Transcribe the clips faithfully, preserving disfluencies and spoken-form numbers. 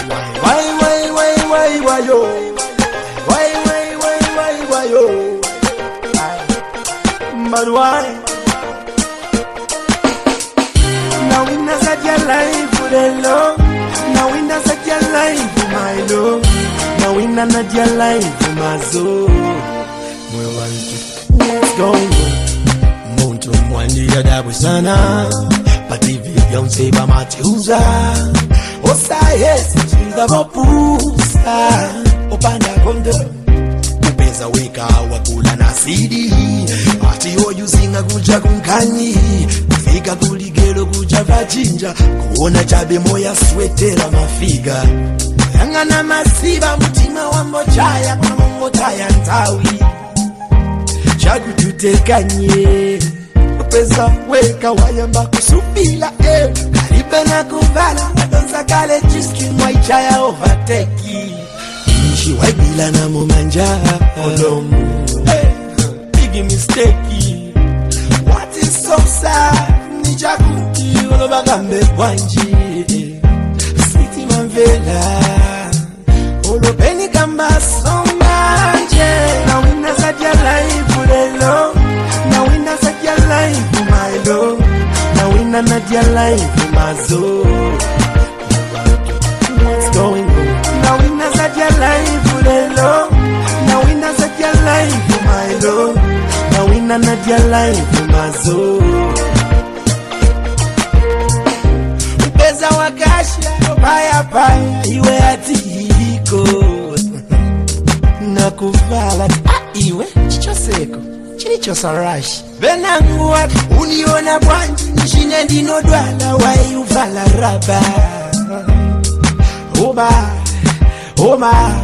Why, why, why, why, why, yo? Why, why, why, why, why, yo? But why? Now we not set your life for the love. Now we not set your life for my love. Now we not set your life for my soul. We want to, what's going on? Muntu mwandi ya dabu sana. Pativi yonse ba matiuza. Osa yes, chinda mapusa. Opanda kondo. Upeza weka wakula na sidi. Ati hoyu singa kuja kunkani. Kufika kuligelo kuja vajinja. Kuona chabe moya swetera mafiga. Yanga na masiba mutima wa mochaya. Kwa mongotaya ntawi. Chagu tutekanye. Upeza weka wayamba kusubila eh. Karibe na kuvala. Adonza kale jiski mwaichaya overtake. She white bila na mumanja Odomu hey, big mistake. What is so sad? Nijakuti Olobagambe wanji Sweetie manvela Olopeni kamba somanje. Now we not set your life for the love. Now we not set your life for my love. Now we not set your life for my soul. What's going on? Now we not set your life for the love. Now we not set your life for my love. Now we not set your life for my soul. Upeza wakasha paya paya iwe atiko na kuvala iwe chichoseko chilicho sarashi venangu wako uniona bwanji nishine ndino dwala wai uvala raba. Oba, Oma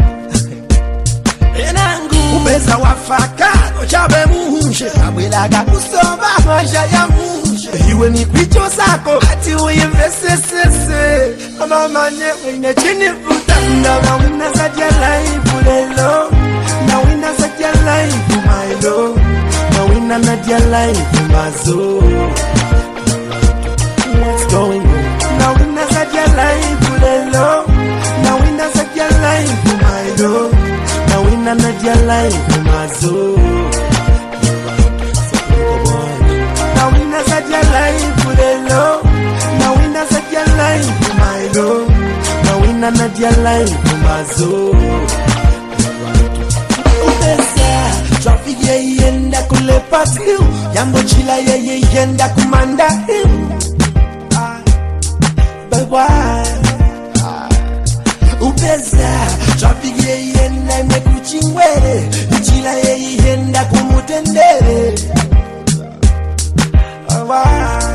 Enangu Upeza wafakano chabe muhushe Abwelaga kusoba maisha ya muhushe. Iwe ni kwicho sako Ati uinvesesese Mama manyewe ine chini futa. Now we not set your life for the love. Now we not set your life for my love. Now we not set your life for my soul. What's going on? Now we not set your life for the love. Now we not set your life for my love. Now we not set your life for my soul. Now we not set your life for the love. Now we not set your life for my love. Now we not set your life for my soul. Upesa traffic ye yenda kule patil. Yambo chila ye yenda kumanda hill. But why? Upeza traffic ye yenda mekuchingwele. Ichila ye yenda kumutendele. Why?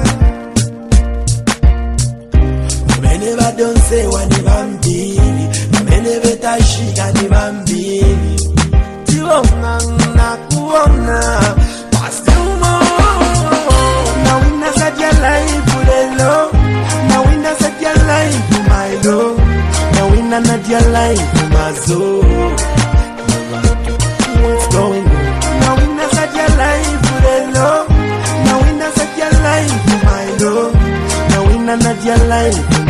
Mene ba don't say wani bambili. Mene beta shika ni bambili. Tiwona na kuona. Now we not set your life for the love. Now we not set your life for my love. Now we not set your life for my soul. What's going on? Now we not set your life for the love. Now we not set your life for my love. Now we not set your life for